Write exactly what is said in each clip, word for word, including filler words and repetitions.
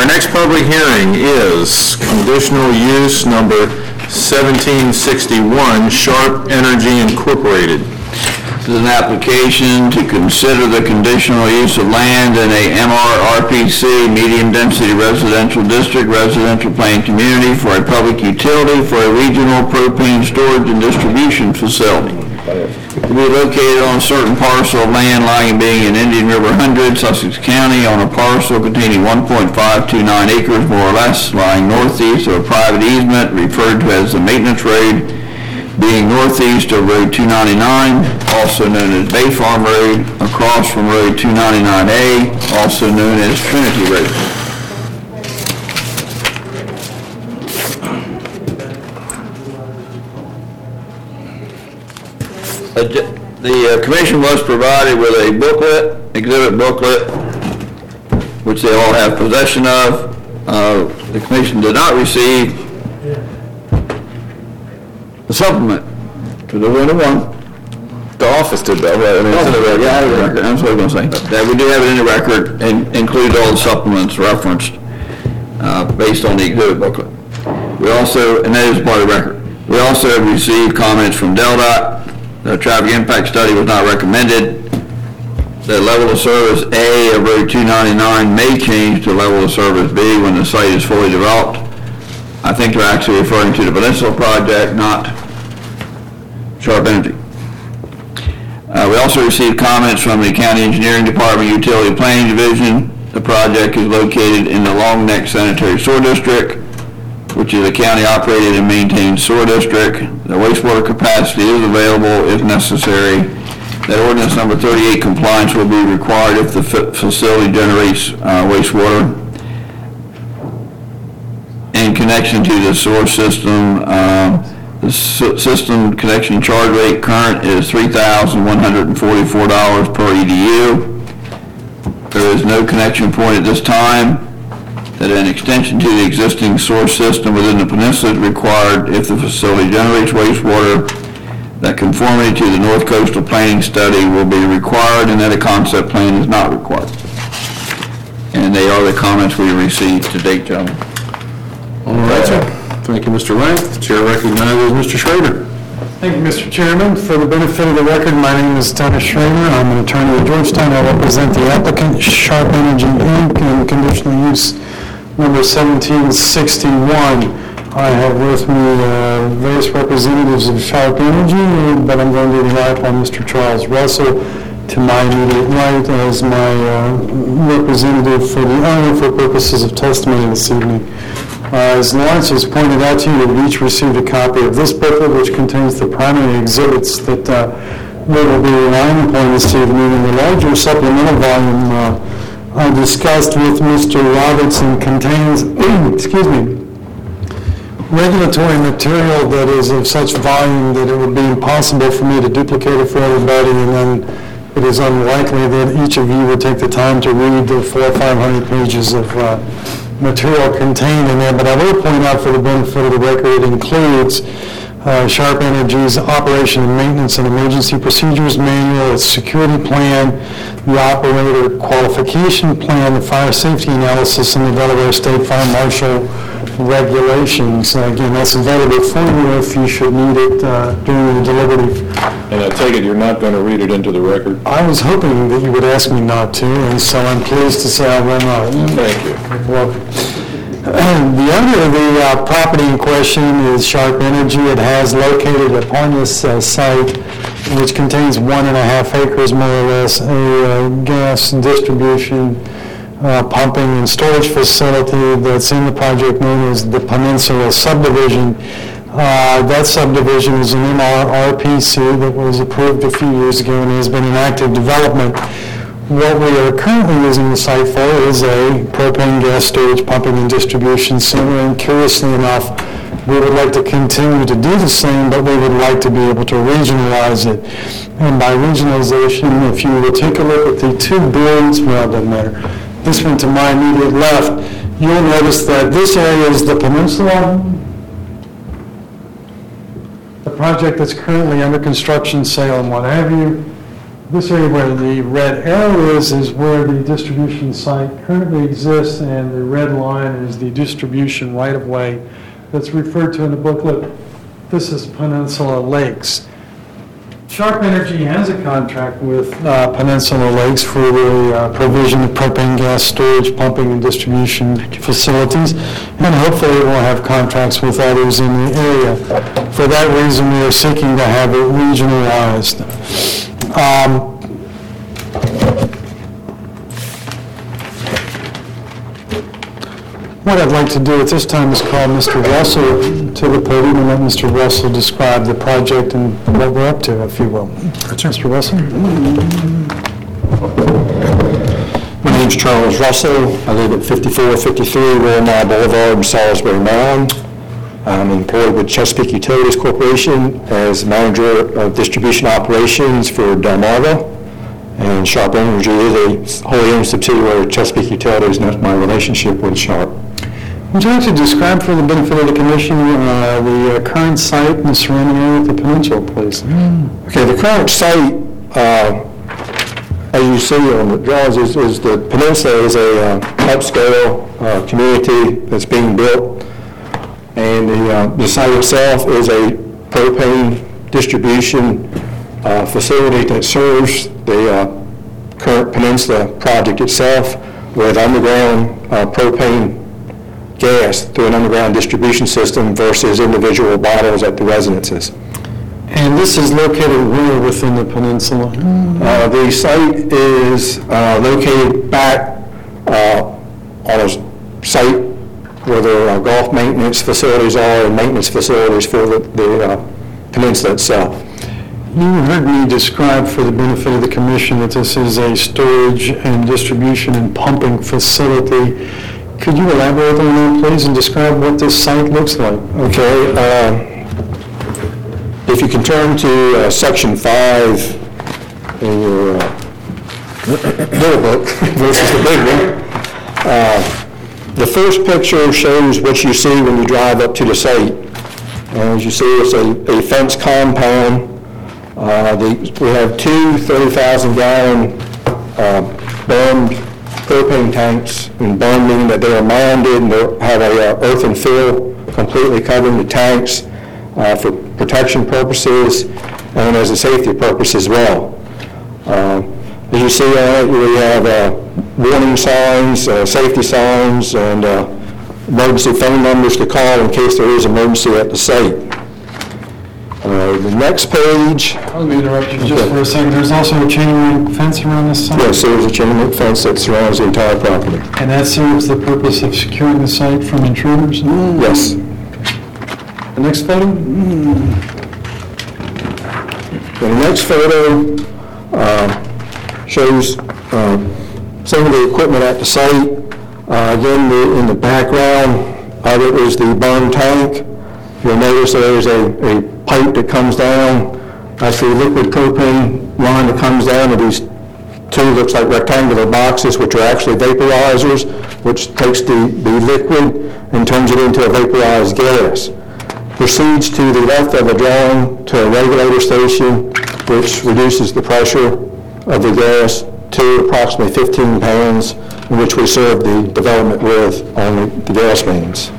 next public hearing is conditional use number seventeen sixty-one, Sharp Energy Incorporated. This is an application to consider the conditional use of land in a M R R P C, medium density residential district, residential planned community for a public utility for a regional propane storage and distribution facility. To be located on a certain parcel of land lying being in Indian River Hundred, Sussex County, on a parcel containing one point five two nine acres more or less, lying northeast of a private easement referred to as the maintenance road, being northeast of Road two ninety-nine, also known as Bay Farm Road, across from Road two ninety-nine A, also known as Trinity Road. The uh, commission was provided with a booklet, exhibit booklet, which they all have possession of. Uh, the commission did not receive the supplement to the winter one. The office did that, right? I mean, it's in the record. Yeah, the record. That's what I was going to say. That we do have it in the record and includes all the supplements referenced uh, based on the exhibit booklet. We also, and that is part of the record, we also have received comments from DelDOT. The traffic impact study was not recommended. The level of service A of Road two ninety-nine may change to level of service B when the site is fully developed. I think they're actually referring to the Peninsula project, not Sharp Energy. Uh, we also received comments from the County Engineering Department Utility Planning Division. The project is located in the Long Neck Sanitary Sewer District, which is a county-operated and maintained sewer district. The wastewater capacity is available if necessary. That ordinance number thirty-eight compliance will be required if the f- facility generates uh, wastewater. In connection to the sewer system, um, the s- system connection charge rate current is three thousand one hundred forty-four dollars per E D U. There is no connection point at this time. That an extension to the existing source system within the peninsula is required if the facility generates wastewater, that conformity to the North Coastal Planning Study will be required, and that a concept plan is not required. And they are the comments we received to date, gentlemen. All right, sir. Thank you, Mister Length. The chair recognizes Mister Schrader. Thank you, Mister Chairman. For the benefit of the record, my name is Dennis Schrader. I'm an attorney at Georgetown. I represent the applicant, Sharp Energy Incorporated, and conditional use number seventeen sixty-one. I have with me uh, various representatives of Sharp Energy, but I'm going to rely upon Mister Charles Russell to my immediate right as my uh, representative for the owner for purposes of testimony this evening. Uh, as Lawrence has pointed out to you, we've each received a copy of this booklet, which contains the primary exhibits that uh, we will be relying upon this evening. In the larger supplemental volume uh, I discussed with Mister Robertson contains, excuse me, regulatory material that is of such volume that it would be impossible for me to duplicate it for everybody, and then it is unlikely that each of you would take the time to read the four or five hundred pages of uh, material contained in there. But I will point out for the benefit of the record, it includes Uh, Sharp Energy's operation and maintenance and emergency procedures manual, its security plan, the operator qualification plan, the fire safety analysis, and the Delaware State Fire Marshal regulations. Uh, again, that's available for you if you should need it uh, during the deliberative. And I take it you're not going to read it into the record? I was hoping that you would ask me not to, and so I'm pleased to say I will not. Thank you. You're welcome. The owner of the uh, property in question is Sharp Energy. It has located upon this uh, site, which contains one and a half acres more or less, a uh, gas distribution, uh, pumping and storage facility that's in the project known as the Peninsula Subdivision. Uh, that subdivision is an M R R P C that was approved a few years ago and has been in active development. What we are currently using the site for is a propane gas storage, pumping, and distribution center, and curiously enough, we would like to continue to do the same, but we would like to be able to regionalize it. And by regionalization, if you will take a look at the two boards, well, it doesn't matter, this one to my immediate left, you'll notice that this area is the Peninsula. The project that's currently under construction, sale, and what have you. this area where the red arrow is, is where the distribution site currently exists, and the red line is the distribution right-of-way that's referred to in the booklet. This is Peninsula Lakes. Sharp Energy has a contract with uh, Peninsula Lakes for the uh, provision of propane gas storage, pumping, and distribution facilities, and hopefully we'll have contracts with others in the area. For that reason, we are seeking to have it regionalized. Um, What I'd like to do at this time is call Mister Russell to the podium and let Mister Russell describe the project and what we're up to, if you will. Mister Russell? My name's Charles Russell. I live at fifty-four fifty-three Willamette Boulevard in Salisbury, Maryland. I'm employed with Chesapeake Utilities Corporation as manager of distribution operations for Delmarva. And Sharp Energy is a wholly owned subsidiary of Chesapeake Utilities, and that's my relationship with Sharp. Would you like to describe for the benefit of the commission uh, the uh, current site and the surrounding area of the peninsula, please? Okay, the current site, uh, as you see on the drawings, is, is the peninsula is a uh, upscale uh, community that's being built, and the, uh, the site itself is a propane distribution uh, facility that serves the uh, current peninsula project itself with underground uh, propane gas through an underground distribution system versus individual bottles at the residences. And this is located where within the peninsula? Uh, the site is uh, located back uh, on a site where there are golf maintenance facilities are and maintenance facilities for the, the uh, peninsula itself. You heard me describe for the benefit of the commission that this is a storage and distribution and pumping facility. Could you elaborate on that, please, and describe what this site looks like? Okay. Uh, if you can turn to uh, section five in your uh, little book versus the big one, uh, the first picture shows what you see when you drive up to the site. Uh, as you see, it's a, a fenced compound. Uh, the, we have two thirty thousand gallon uh, burned propane tanks, and burned meaning that they are mounded and they have a uh, earthen fill completely covering the tanks uh, for protection purposes and as a safety purpose as well. Uh, as you see on it, we have uh, warning signs, uh, safety signs, and uh, emergency phone numbers to call in case there is emergency at the site. Uh, the next page. Let me interrupt you just for a second. There's also a chain link fence around this site? Yes, there is a chain link fence that surrounds the entire property. And that serves the purpose of securing the site from intruders? Yes. The next photo? The next photo uh, shows uh, some of the equipment at the site. Uh, again, the, in the background of it is the burn tank. You'll notice there's a, a pipe that comes down. That's the liquid propane line that comes down to these two, looks like rectangular boxes, which are actually vaporizers, which takes the, the liquid and turns it into a vaporized gas. Proceeds to the left of the drawing to a regulator station, which reduces the pressure of the gas to approximately fifteen pounds, in which we serve the development with on the gas mains.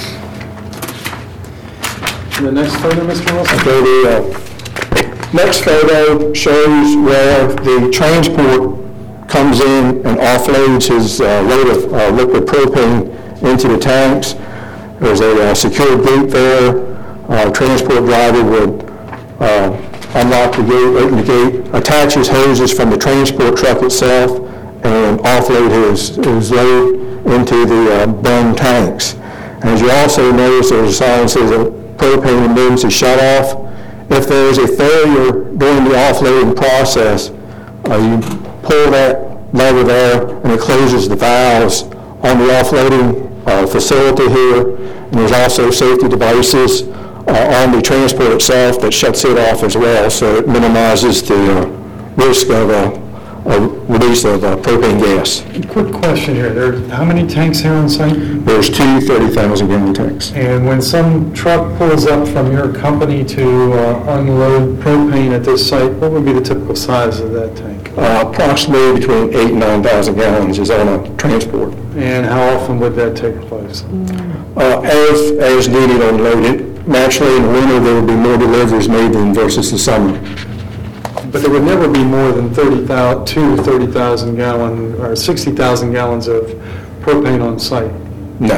The next photo, Mister Wilson? Okay, the uh, next photo shows where the transport comes in and offloads his uh, load of uh, liquid propane into the tanks. There's a uh, secure gate there. Uh, transport driver would uh, unlock the gate, open the gate, attach his hoses from the transport truck itself, and offload his, his load into the uh, burn tanks. And as you also notice, there's a sign that says a propane emergency shut-off. If there is a failure during the offloading process, uh, you pull that lever there and it closes the valves on the offloading uh, facility here. And there's also safety devices uh, on the transport itself that shuts it off as well, so it minimizes the uh, risk of a, a release of uh, propane gas. Quick question here, there, how many tanks here on site? There's two thirty thousand gallon tanks. And when some truck pulls up from your company to uh, unload propane at this site, what would be the typical size of that tank? Uh, approximately between eight and nine thousand gallons is on a transport. And how often would that take place? Uh, as, as needed unloaded. Naturally, in the winter, there would be more deliveries made than versus the summer. But there would never be more than thirty thousand, two thirty thousand gallon, or sixty thousand gallons of propane on site. No.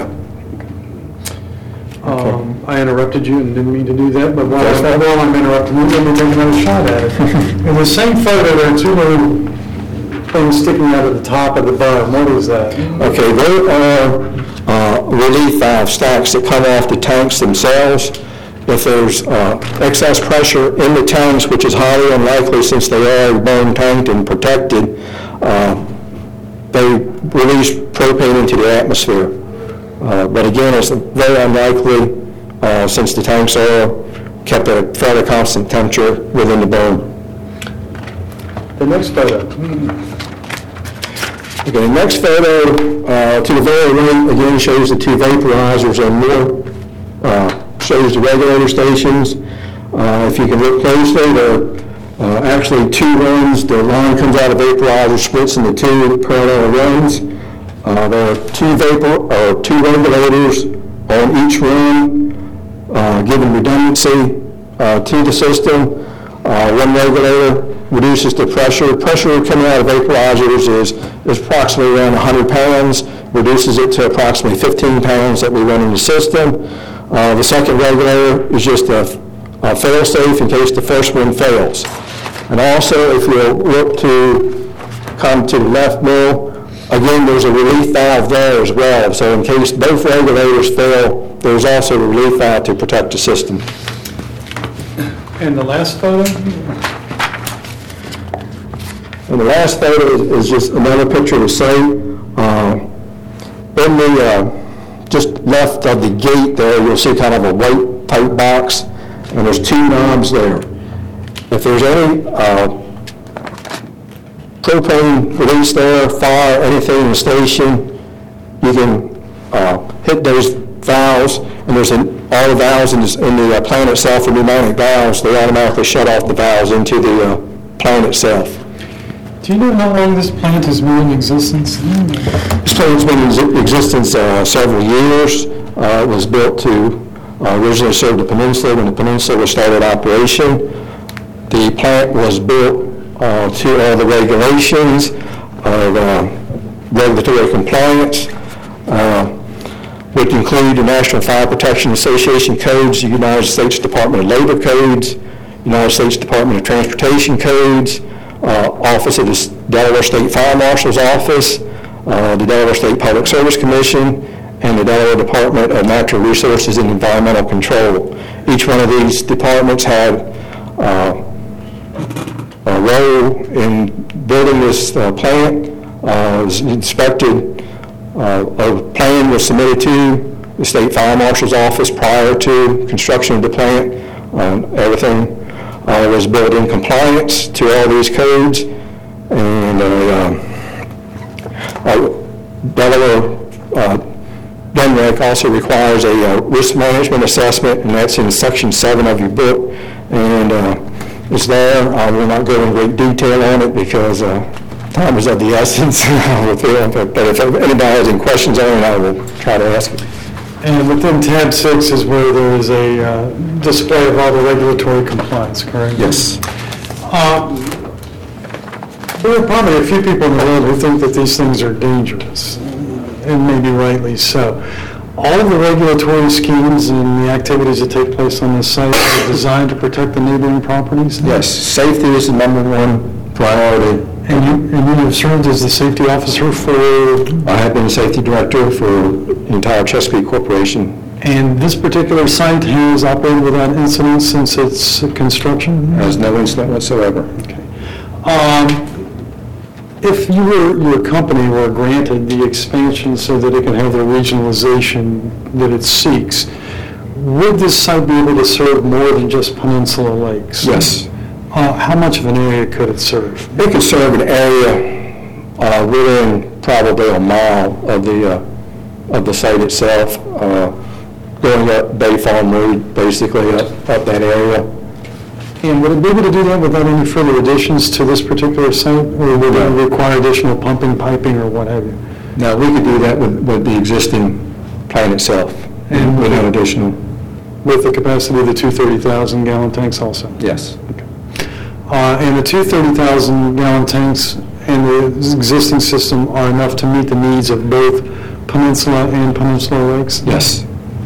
Um, I interrupted you and didn't mean to do that, but while That's fine. while I'm interrupting you, let me take another shot at it. In the same photo, there are two little things sticking out of the top of the berm. What is that? Okay, there are uh, relief valve stacks that come off the tanks themselves. If there's uh, excess pressure in the tanks, which is highly unlikely since they are bone tanked and protected, uh, they release propane into the atmosphere. Uh, but again, it's very unlikely uh, since the tanks are kept at a fairly constant temperature within the bone. The next photo. Okay, the next photo uh, to the very right again shows the two vaporizers and more. Uh, shows the regulator stations. Uh, if you can look closely, there are uh, actually two runs. The line comes out of vaporizer, splits into two parallel runs. Uh, there are two vapor or two regulators on each run, uh, giving redundancy uh, to the system. Uh, one regulator reduces the pressure. Pressure coming out of vaporizers is, is approximately around one hundred pounds, reduces it to approximately fifteen pounds that we run in the system. Uh, the second regulator is just a, a fail-safe in case the first one fails. And also, if you look to come to the left middle, again, there's a relief valve there as well. So in case both regulators fail, there's also a relief valve to protect the system. And the last photo? And the last photo is, is just another picture of the site. Uh, in the uh, just left of the gate there, you'll see kind of a white type box, and there's two knobs there. If there's any uh, propane release there, fire, anything in the station, you can uh, hit those valves, and there's an, all the valves in, this, in the uh, plant itself are pneumatic valves. They automatically shut off the valves into the uh, plant itself. Do you know how long this plant has been in existence? This plant's been in existence uh, several years. Uh, it was built to uh, originally serve the peninsula when the peninsula started operation. The plant was built uh, to all the regulations of uh, regulatory compliance, uh, which include the National Fire Protection Association codes, the United States Department of Labor codes, United States Department of Transportation codes, Uh, Office of the Delaware State Fire Marshal's Office, uh, the Delaware State Public Service Commission, and the Delaware Department of Natural Resources and Environmental Control. Each one of these departments had uh, a role in building this uh, plant. Uh, it was inspected, uh, a plan was submitted to the State Fire Marshal's Office prior to construction of the plant. Um, everything Uh, was built in compliance to all these codes, and uh, um, uh, Delaware uh, D N R E C also requires a uh, risk management assessment, and that's in section seven of your book, and uh, it's there. I will not go in great detail on it because uh, time is of the essence. But if anybody has any questions on it, I will try to ask it. And within tab six is where there is a uh, display of all the regulatory compliance, correct? Yes. Uh, There are probably a few people in the world who think that these things are dangerous, and maybe rightly so. All of the regulatory schemes and the activities that take place on this site are designed to protect the neighboring properties? Yes, safety is the number one priority. And you, and you have served as the safety officer for, I have been the safety director for the entire Chesapeake Corporation. and this particular site has operated without incident since its construction? Has no incident whatsoever. Okay. Um, If you were, your company were granted the expansion so that it can have the regionalization that it seeks, would this site be able to serve more than just Peninsula Lakes? Yes. Uh, How much of an area could it serve? It could serve an area uh, within probably a mile of the, uh, of the site itself, uh, going up Bay Farm Road, basically up, up that area. And would it be able to do that without any further additions to this particular site? Or would it require additional pumping, piping, or what have you? Now, we could do that with, with the existing plant itself, And without additional. With the capacity of the two thirty thousand gallon tanks also? Yes. Uh, And the two thirty thousand gallon tanks and the existing system are enough to meet the needs of both Peninsula and Peninsula Lakes? Yes.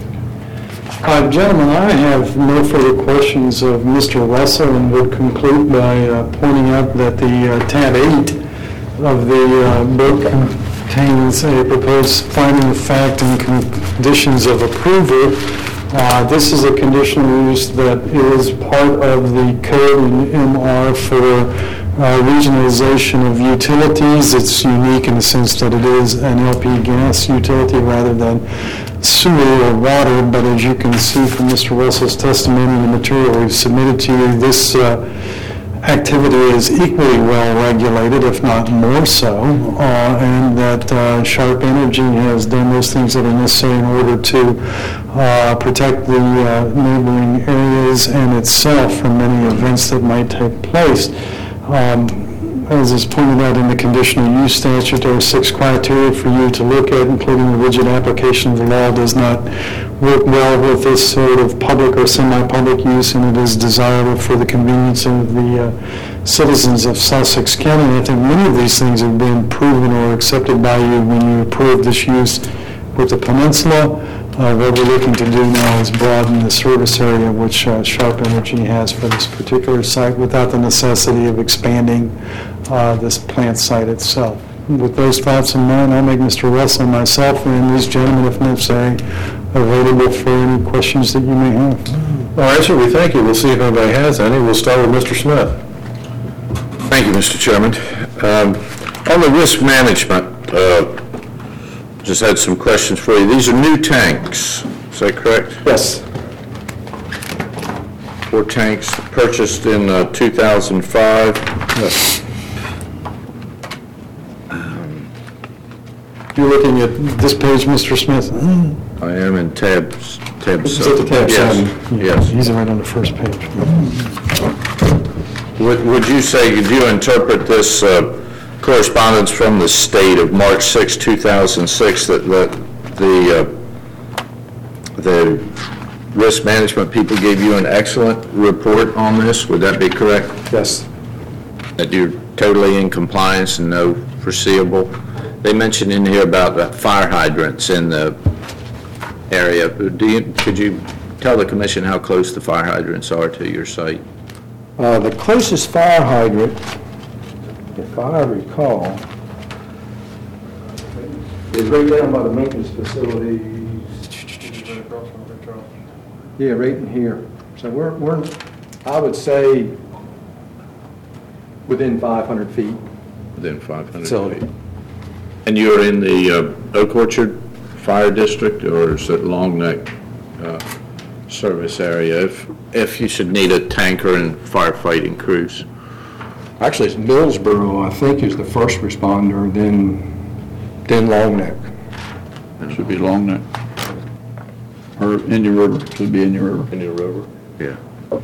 Uh, Gentlemen, I have no further questions of Mister Russell and would conclude by uh, pointing out that the uh, tab eight of the uh, book contains a proposed finding of fact and conditions of approval. Uh, This is a conditional use that is part of the code in M R for uh, regionalization of utilities. It's unique in the sense that it is an L P gas utility rather than sewer or water, but as you can see from Mister Russell's testimony and the material we've submitted to you, this uh, activity is equally well regulated, if not more so, uh, and that uh, Sharp Energy has done those things that are necessary in order to uh, protect the uh, neighboring areas and itself from any events that might take place. Um, As is pointed out in the conditional use statute, there are six criteria for you to look at, including the rigid application of the law does not work well with this sort of public or semi-public use, and it is desirable for the convenience of the uh, citizens of Sussex County. And I think many of these things have been proven or accepted by you when you approved this use with the Peninsula. Uh, What we're looking to do now is broaden the service area which uh, Sharp Energy has for this particular site without the necessity of expanding uh, this plant site itself. With those thoughts in mind, I'll make Mister Russell and myself and these gentlemen, if necessary, available for any questions that you may have. All right, sir, we thank you. We'll see if anybody has any. We'll start with Mister Smith. Thank you, Mister Chairman. Um, On the risk management, uh, just had some questions for you. These are new tanks, is that correct? Yes. Four tanks purchased in uh, two thousand five. Yes. You're looking at this page, Mister Smith? I am in tab, tab This is at the tab Yes, seven. yes. He's right on the first page. Would Would you say, could you interpret this uh, correspondence from the state of March sixth, two thousand six, that that the uh, the risk management people gave you an excellent report on this? Would that be correct? Yes. That you're totally in compliance and no foreseeable? They mentioned in here about the fire hydrants in the area. Do you, could you tell the commission how close the fire hydrants are to your site? Uh, The closest fire hydrant, if I recall, is right down by the maintenance facilities. Yeah, right in here. So we're, we're, I would say, within five hundred feet. Within five hundred Facility. feet. And you're in the uh, Oak Orchard Fire District, or is it Long Neck uh, service area, if, if you should need a tanker and firefighting crews? Actually, it's Millsboro, I think, is the first responder, then, then Long Neck. Should be Long Neck. Or Indian River, should be Indian River. Indian River? Yeah.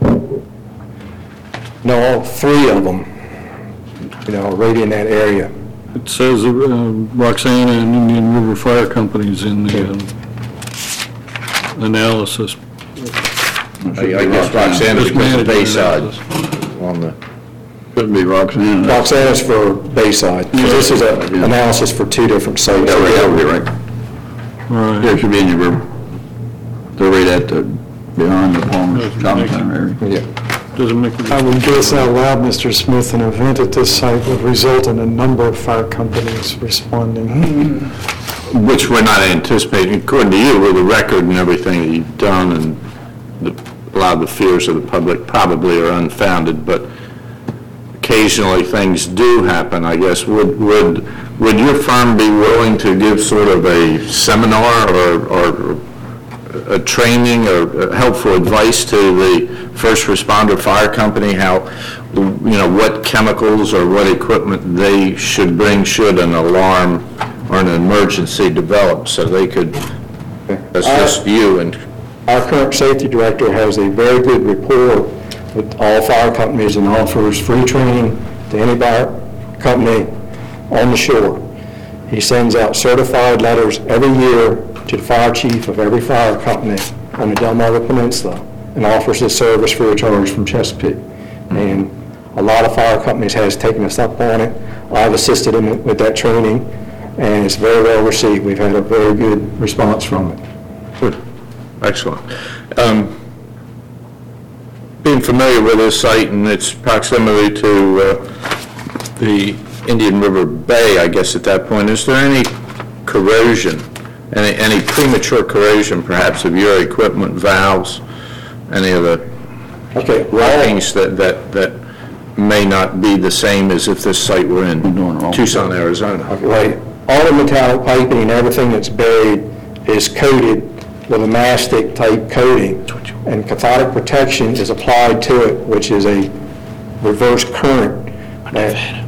No, all three of them, you know, are right in that area. It says uh, Roxana and Indian River Fire Companies in the um, analysis. I I guess Roxanna Risk because of management Bayside analysis. on the, Could be Roxanne. Roxana's for Bayside, because this is an analysis for two different sites. Yeah, right, that would be right. Right. Yeah, it should be Indian River. They're right at the, behind the Palmer's Shopping Center area. Yeah. Doesn't make a I difference. would guess out loud, Mister Smith, an event at this site would result in a number of fire companies responding. which we're not anticipating, according to you, with the record and everything that you've done, and the- a lot of the fears of the public probably are unfounded, but occasionally things do happen, I guess. Would, would, would your firm be willing to give sort of a seminar or, or a training or helpful advice to the first responder fire company, how you know, what chemicals or what equipment they should bring should an alarm or an emergency develop, so they could assist you and Our current safety director has a very good rapport with all fire companies and offers free training to any fire company on the shore. He sends out certified letters every year to the fire chief of every fire company on the Delmarva Peninsula and offers this service free of charge from Chesapeake. And a lot of fire companies has taken us up on it. I've assisted him with that training, and it's very well received. We've had a very good response from it. Good. Excellent. Um, Being familiar with this site and its proximity to uh, the Indian River Bay, I guess at that point, is there any corrosion, any, any premature corrosion perhaps of your equipment, valves, any of the Okay, workings that, that, that may not be the same as if this site were in Tucson, Arizona? Right. All the metallic piping and everything that's buried is coated with a mastic type coating, and cathodic protection is applied to it, which is a reverse current. That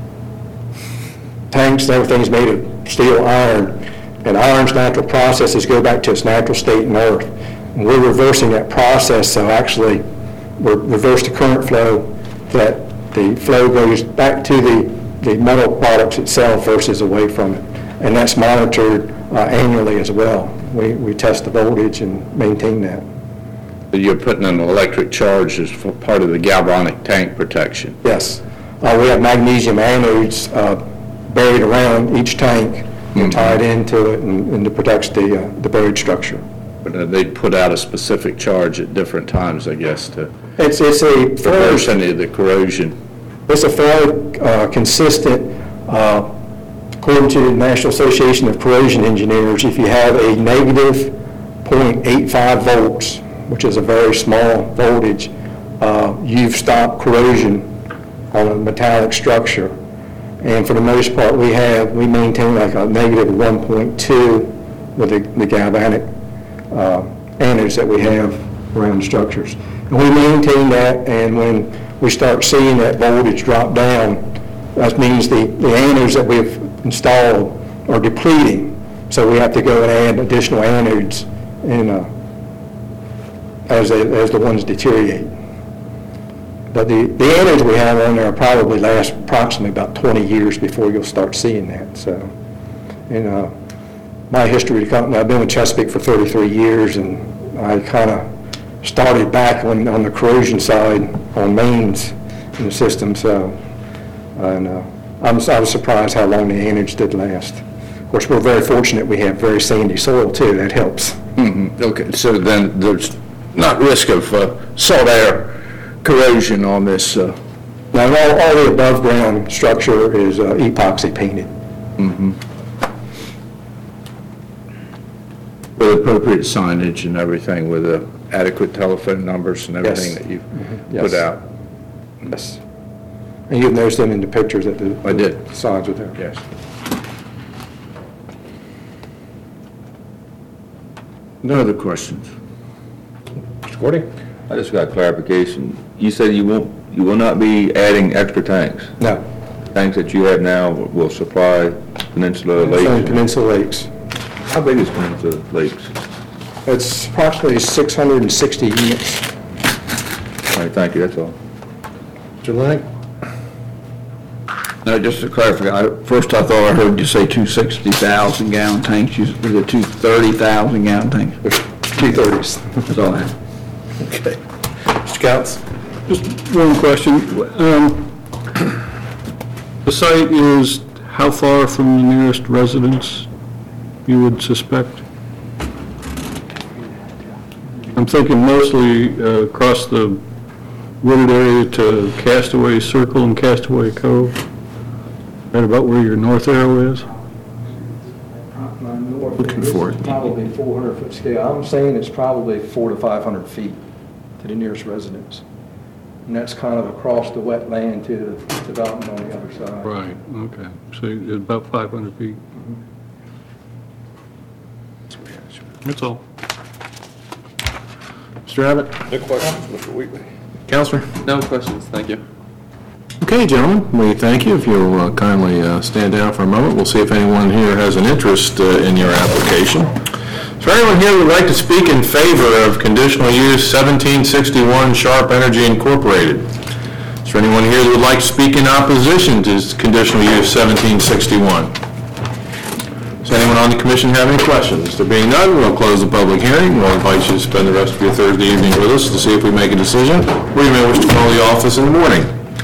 tanks and everything's made of steel iron, and iron's natural processes go back to its natural state in earth. And we're reversing that process, so actually we're reverse the current flow, that the flow goes back to the, the metal products itself versus away from it. And that's monitored uh, annually as well. We, we test the voltage and maintain that. You're putting an electric charge as for part of the galvanic tank protection. Yes. Uh, we have magnesium anodes uh, buried around each tank, mm-hmm. tied into it, and, and it protects the, uh, the buried structure. But uh, they put out a specific charge at different times, I guess, to It's, it's a reverse fairly, any of the corrosion. it's a fairly uh, consistent, uh, according to the National Association of Corrosion Engineers, if you have a negative zero point eight five volts, which is a very small voltage, uh, you've stopped corrosion on a metallic structure. And for the most part, we have, we maintain like a negative one point two with the, the galvanic uh, anodes that we have around structures. And we maintain that, and when we start seeing that voltage drop down, that means the, the anodes that we've installed are depleting, so we have to go and add additional anodes in, uh, as, they, as the ones deteriorate. But the, the anodes we have on there probably last approximately about twenty years before you'll start seeing that. So, and uh, my history of the company, I've been with Chesapeake for thirty-three years, and I kind of started back on, on the corrosion side on mains in the system. So, and uh, I'm, I was surprised how long the anodes did last. Of course, we're very fortunate we have very sandy soil too. That helps. Mm-hmm. Okay, so then there's not risk of uh, salt air corrosion on this. Uh, Now, all, all the above ground structure is uh, epoxy painted. mm-hmm. With appropriate signage and everything, with uh, adequate telephone numbers and everything Yes. that you've Mm-hmm. put Yes. out. Yes. And you've noticed them in the pictures that the, I did. the signs were there. Yes. No other questions? Mister Gordy? I just got clarification. You said you won't, you will not be adding extra tanks? No. Tanks that you have now will supply Peninsula It's on Lakes? Peninsula Lakes. How big is Peninsula Lakes? It's approximately six hundred sixty units. All right, thank you, that's all. Mister Lennox? No, just to clarify, I- first I thought I heard you say two sixty thousand gallon tanks, you, is it two thirty thousand gallon tanks? There's two thirties. That's all I have. Okay. Mister Counts? Just one question. Um, The site is how far from the nearest residence, you would suspect? I'm thinking mostly uh, across the wooded area to Castaway Circle and Castaway Cove, right about where your north arrow is. Looking for it. Probably four hundred foot scale. I'm saying it's probably four to five hundred feet to the nearest residence. And that's kind of across the wetland to the development on the other side. Right, okay. So it's about five hundred feet. That's all. Mister Abbott? No questions. Mister Wheatley? Counselor? No questions, thank you. Okay, gentlemen, we thank you. If you'll uh, kindly uh, stand down for a moment, we'll see if anyone here has an interest uh, in your application. Is there anyone here who would like to speak in favor of conditional use seventeen sixty-one Sharp Energy Incorporated? Is there anyone here who would like to speak in opposition to conditional use seventeen sixty-one? Does anyone on the commission have any questions? There being none, we'll close the public hearing. We'll invite you to spend the rest of your Thursday evening with us to see if we make a decision, or you may wish to call the office in the morning.